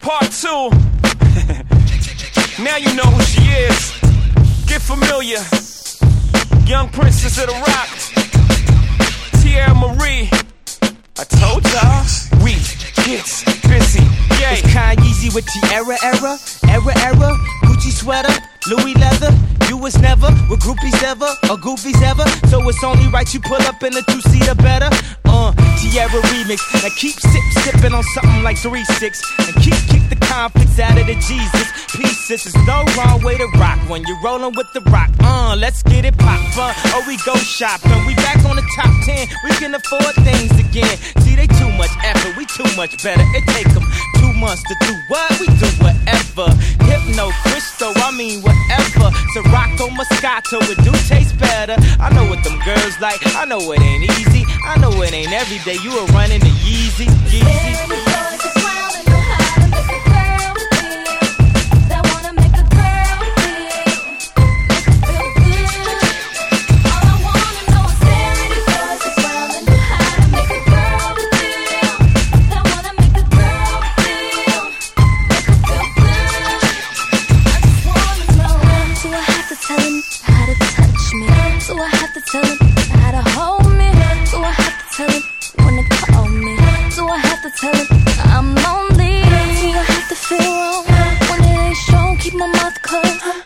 Part 2. Now you know who she is. Get familiar. Young Princess of the Rock, Tierra Marie. I told y'all, we get busy. Yay. It's Kanye with Tierra era. Gucci sweater, Louis leather. You was never with groupies ever or goofies ever. So it's only right you pull up in a two-seater better. Tierra remix. Now keep sipping on something like 3-6 and kick the conflicts out of the Jesus pieces. There's no wrong way to rock when you're rolling with the rock. Let's get it pop fun. Or we go shopping. We back on the top 10. We can afford things again. See, they too much effort. We too much better. It take them 2 months to do what? We do whatever. Hypno, Crystal, I mean whatever. Sirocco, Moscato, it do taste better. I know what them girls like. I know it ain't easy. I know it ain't every day you are running the Yeezy. Tell him how to hold me. Do I have to tell him when to call me? Do I have to tell him I'm lonely? Do I have to feel wrong when it ain't shown? Keep my mouth closed.